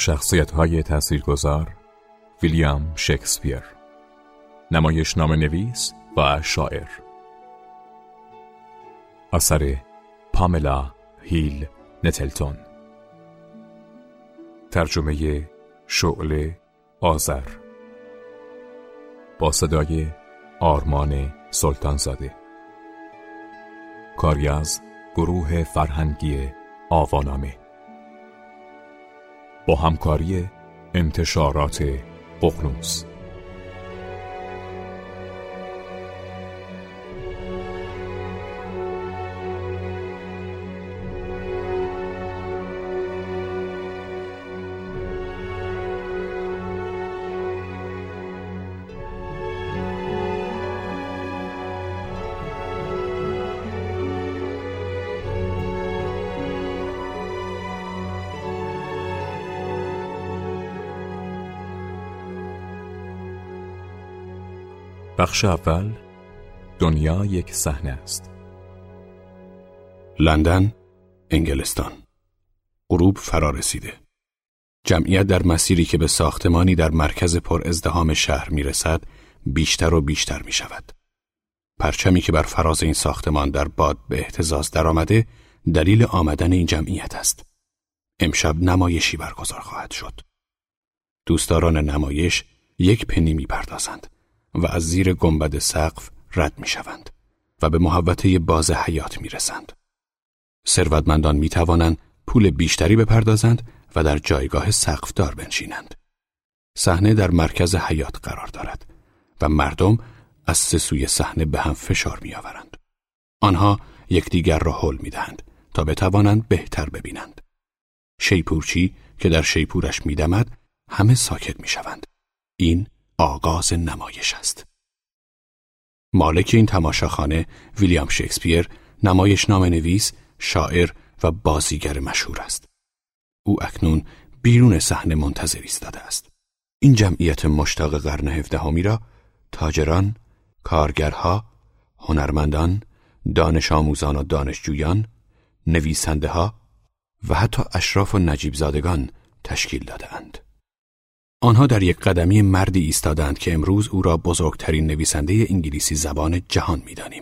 شخصیت‌های تاثیرگذار ویلیام شکسپیر، نمایشنامه‌نویس و شاعر. اثر پاملا هیل نتلتون، ترجمه شعله آذر، با صدای آرمان سلطانزاده، کاری از گروه فرهنگی آوانامه با همکاری انتشارات ققنوس. بخش اول، دنیا یک صحنه است. لندن، انگلستان. غروب فرا رسیده. جمعیت در مسیری که به ساختمانی در مرکز پر ازدحام شهر می رسد بیشتر و بیشتر می شود. پرچمی که بر فراز این ساختمان در باد به اهتزاز در آمده دلیل آمدن این جمعیت است. امشب نمایشی برگزار خواهد شد. دوستداران نمایش 1 پنی می پردازند و از زیر گنبد سقف رد می شوند و به محوطه باز حیاط می رسند. ثروتمندان می توانند پول بیشتری بپردازند و در جایگاه سقفدار بنشینند. صحنه در مرکز حیاط قرار دارد و مردم از 3 سوی صحنه به هم فشار می آورند. آنها یکدیگر را هل می دهند تا بتوانند بهتر ببینند. شیپورچی که در شیپورش می دمد همه ساکت می شوند. این آغاز نمایش است. مالک این تماشاخانه ویلیام شکسپیر، نمایشنامه‌نویس، شاعر و بازیگر مشهور است. او اکنون بیرون صحنه منتظر ایستاده است. این جمعیت مشتاق قرن 17 را تاجران، کارگرها، هنرمندان، دانش آموزان و دانشجویان، نویسنده ها و حتی اشراف و نجیب زادگان تشکیل داده اند. آنها در یک قدمی مردی ایستادند که امروز او را بزرگترین نویسنده انگلیسی زبان جهان می‌دانیم.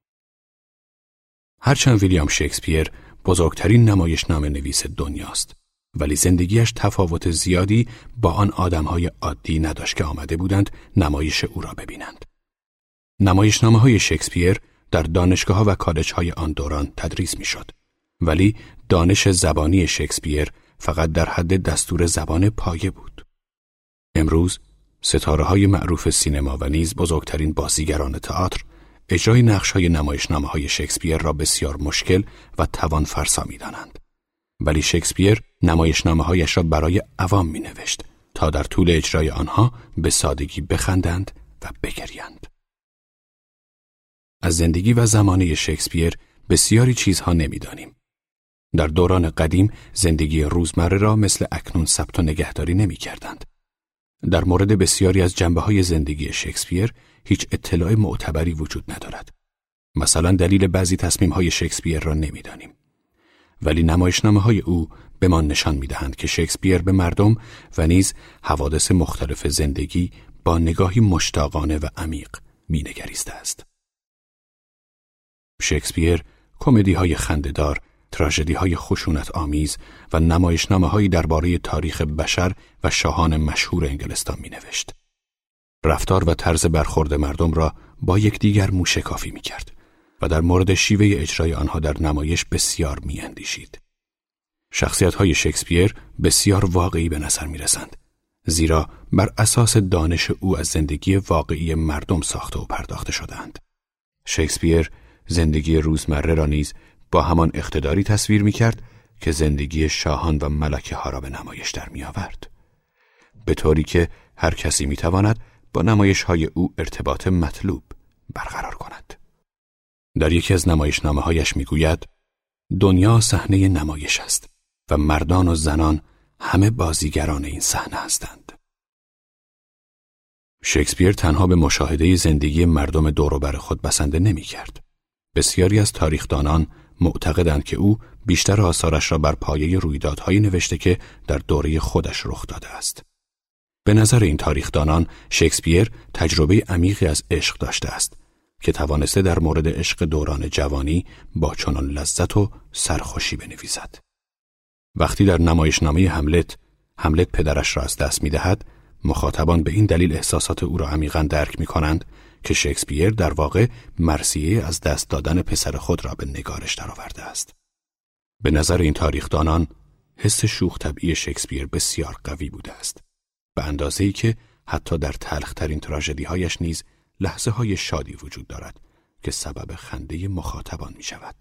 هرچند ویلیام شکسپیر بزرگترین نمایشنامه‌نویس دنیاست، ولی زندگیش تفاوت زیادی با آن آدم‌های عادی نداشت که آمده بودند نمایش او را ببینند. نمایشنامه‌های شکسپیر در دانشگاه‌ها و کالج‌های آن دوران تدریس می‌شد، ولی دانش زبانی شکسپیر فقط در حد دستور زبان پایه بود. امروز ستاره‌های معروف سینما و نیز بزرگترین بازیگران تئاتر اجرای نقش‌های نمایشنامه‌های شکسپیر را بسیار مشکل و توان‌فرسا می‌دانند. ولی شکسپیر نمایشنامه‌هایش را برای عوام می‌نوشت تا در طول اجرای آنها به سادگی بخندند و بگریند. از زندگی و زمانه شکسپیر بسیاری چیزها نمی‌دانیم. در دوران قدیم زندگی روزمره را مثل اکنون ثبت و نگهداری نمی‌کردند. در مورد بسیاری از جنبه‌های زندگی شکسپیر هیچ اطلاع معتبری وجود ندارد. مثلا دلیل بعضی تصمیم‌های شکسپیر را نمی‌دانیم. ولی نمایشنامه‌های او به ما نشان می‌دهند که شکسپیر به مردم و نیز حوادث مختلف زندگی با نگاهی مشتاقانه و عمیق می‌نگریسته است. شکسپیر کمدی‌های خنده‌دار، تراژدی‌های خشونت آمیز و نمایشنامه‌هایی درباره تاریخ بشر و شاهان مشهور انگلستان می‌نوشت. رفتار و طرز برخورد مردم را با یکدیگر موشکافی می‌کرد و در مورد شیوه اجرای آنها در نمایش بسیار می‌اندیشید. شخصیت‌های شکسپیر بسیار واقعی به نظر می‌رسند، زیرا بر اساس دانش او از زندگی واقعی مردم ساخته و پرداخته شده‌اند. شکسپیر زندگی روزمره را نیز با همان اقتداری تصویر می‌کرد که زندگی شاهان و ملکه ها را به نمایش در می‌آورد، به طوری که هر کسی می‌تواند با نمایش‌های او ارتباط مطلوب برقرار کند. در یکی از نمایشنامه‌هایش می‌گوید: دنیا صحنه نمایش است و مردان و زنان همه بازیگران این صحنه هستند. شکسپیر تنها به مشاهده زندگی مردم دور و بر خود بسنده نمی‌کرد. بسیاری از تاریخدانان، معتقدند که او بیشتر آثارش را بر پایه رویدادهایی نوشته که در دوره خودش رخ داده است. به نظر این تاریخدانان شکسپیر تجربه عمیقی از عشق داشته است که توانسته در مورد عشق دوران جوانی با چنان لذت و سرخوشی بنویسد. وقتی در نمایشنامه هملت پدرش را از دست می‌دهد، مخاطبان به این دلیل احساسات او را عمیقاً درک می‌کنند که شکسپیر در واقع مرثیه از دست دادن پسر خود را به نگارش درآورده است. به نظر این تاریخدانان حس شوخ طبعی شکسپیر بسیار قوی بوده است، به اندازه‌ای که حتی در تلخ‌ترین تراژدی‌هایش نیز لحظه‌های شادی وجود دارد که سبب خنده مخاطبان می‌شود.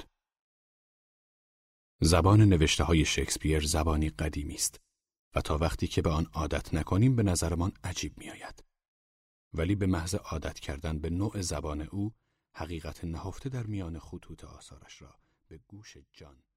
زبان نوشته‌های شکسپیر زبانی قدیمی است و تا وقتی که به آن عادت نکنیم به نظرمان عجیب می‌آید. ولی به محض عادت کردن به نوع زبان او، حقیقت نهفته در میان خطوط آثارش را به گوش جان